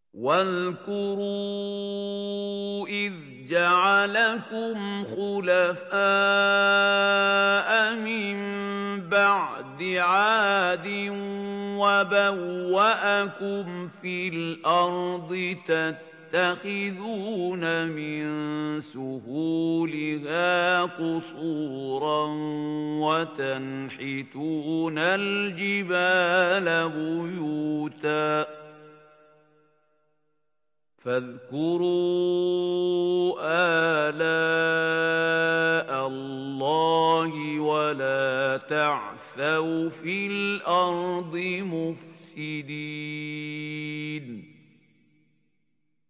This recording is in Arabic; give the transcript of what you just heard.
وَاذْكُرُوا إِذْ جَعَلَكُمْ خُلَفَاءَ مِن بَعْدِ عَادٍ وَبَوَّأَكُمْ فِي الْأَرْضِ تَتَّخِذُونَ مِن سُهُولِهَا قُصُورًا وَتَنْحِتُونَ الْجِبَالَ بُيُوتًا فاذكروا آلاء الله ولا تعثوا في الأرض مفسدين